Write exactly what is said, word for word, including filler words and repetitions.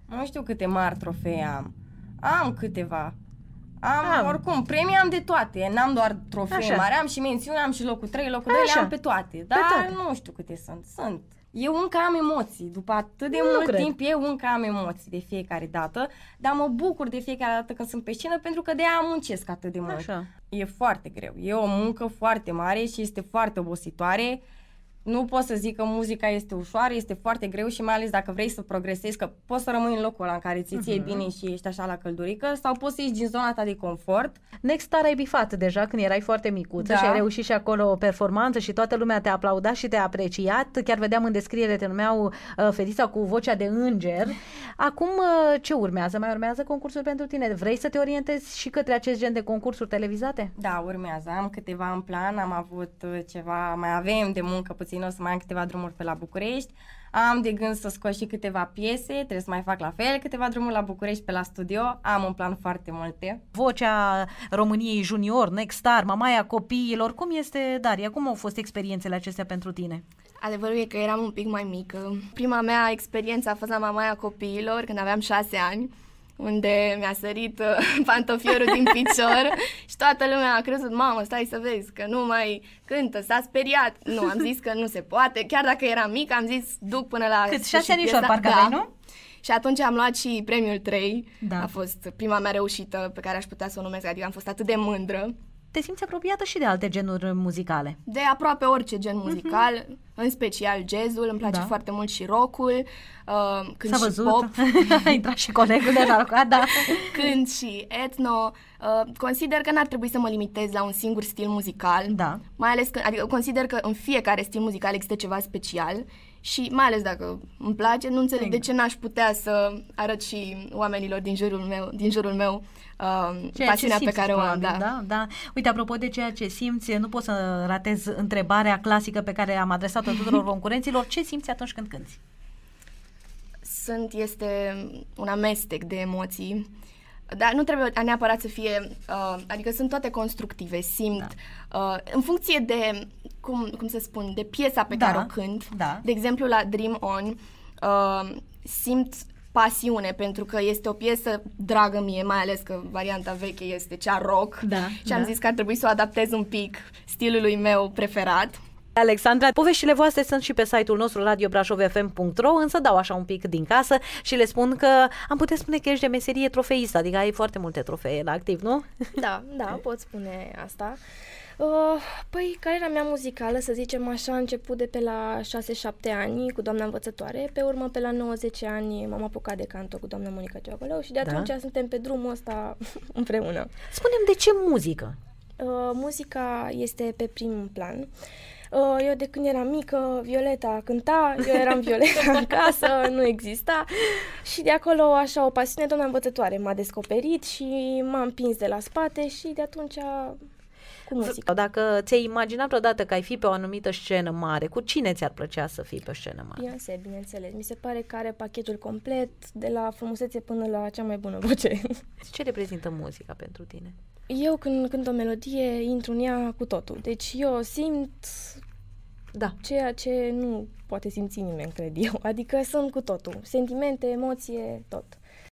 Nu știu câte mari trofee am. Am câteva. Am, am. oricum, premii am de toate. N-am doar trofee Așa. mari, am și mențiuni, am și locul trei, locul doi, le am pe toate. Dar pe toate. nu știu câte sunt. Sunt. Eu încă am emoții. După atât de nu mult cred. timp, eu încă am emoții de fiecare dată. Dar mă bucur de fiecare dată când sunt pe scenă, pentru că de-aia muncesc atât de mult. Așa. E foarte greu. E o muncă foarte mare și este foarte obositoare. Nu pot să zic că muzica este ușoară, este foarte greu și mai ales dacă vrei să progresezi, că poți să rămâi în locul ăla în care ți ție Mhm. bine și ești așa la căldurică, sau poți să ieși din zona ta de confort. Next Star ai bifat deja când erai foarte micuță Da. și ai reușit și acolo o performanță și toată lumea te-a aplaudat și te-a apreciat. Chiar vedeam în descriere, te numeau uh, fetița cu vocea de înger. Acum uh, ce urmează? Mai urmează concursuri pentru tine? Vrei să te orientezi și către acest gen de concursuri televizate? Da, urmează. Am câteva în plan, am avut uh, ceva, mai avem de muncă puțin, o să mai am câteva drumuri pe la București. Am de gând să scot și câteva piese, trebuie să mai fac la fel, câteva drumuri la București pe la studio. Am în plan foarte multe. Vocea României Junior, Next Star, mamaia copiilor. Cum este, Daria? Cum au fost experiențele acestea pentru tine? Adevărul e că eram un pic mai mică. Prima mea experiență a fost la Mamaia Copiilor, când aveam șase ani, unde mi-a sărit uh, pantofierul din picior și toată lumea a crezut, mamă, stai să vezi, că nu mai cântă, s-a speriat. Nu, am zis că nu se poate, chiar dacă eram mic, am zis, duc până la... Cât? Șase anișori, piesa. parcă Da. aveai, nu? Și atunci am luat și premiul trei, Da. a fost prima mea reușită pe care aș putea să o numesc, adică am fost atât de mândră. Te simți apropiată și de alte genuri muzicale? De aproape orice gen muzical, uh-huh. în special jazzul, îmi place Da. foarte mult și rock-ul, uh, când S-a și văzut, pop, a intrat și colegul de la rock, da. când și etno. Uh, consider că n-ar trebui să mă limitez la un singur stil muzical, Da. mai ales că, adică consider că în fiecare stil muzical există ceva special și mai ales dacă îmi place, nu înțeleg Exact. de ce n-aș putea să arăt și oamenilor din jurul meu, din jurul meu uh, Ceea pasiunea ce pe simți, care o am. probabil, Da. da, da. Uite, apropo de ceea ce simți, nu pot să ratez întrebarea clasică pe care am adresat-o tuturor concurenților. Ce simți atunci când cânti? Sunt, este un amestec de emoții, dar nu trebuie neapărat să fie, uh, adică sunt toate constructive, simt, da. uh, în funcție de, cum, cum să spun, de piesa pe Da, care o cânt. da. De exemplu, la Dream On, uh, simt pasiune, pentru că este o piesă dragă mie, mai ales că varianta veche este cea rock, Da, și am da. zis că ar trebui să o adaptez un pic stilului meu preferat. Alexandra, poveștile voastre sunt și pe site-ul nostru radio brașov f m punct r o, însă dau așa un pic din casă și le spun că am putea spune că ești de meserie trofeist, adică ai foarte multe trofee la activ, nu? Da, da, pot spune asta. Uh, păi, cariera mea muzicală, să zicem așa, a început de pe la șase șapte ani cu doamna învățătoare, pe urmă pe la nouăzeci ani m-am apucat de canto cu doamna Monica Giovălău și de Da. atunci suntem pe drumul ăsta împreună. Spune-mi de ce muzică? Uh, muzica este pe prim plan. Uh, eu de când eram mică, Violeta cânta, eu eram Violeta în casă, nu exista și de acolo așa o pasiune, doamna învățătoare m-a descoperit și m-a împins de la spate și de atunci cu muzica. Dacă ți-ai imaginat vreodată că ai fi pe o anumită scenă mare, cu cine ți-ar plăcea să fii pe o scenă mare? Beyoncé, bineînțeles. Mi se pare că are pachetul complet, de la frumusețe până la cea mai bună voce. Ce reprezintă muzica pentru tine? Eu când cânt o melodie, intru în ea cu totul. Deci eu simt Da. ceea ce nu poate simți nimeni, cred eu. Adică sunt cu totul. Sentimente, emoție, tot.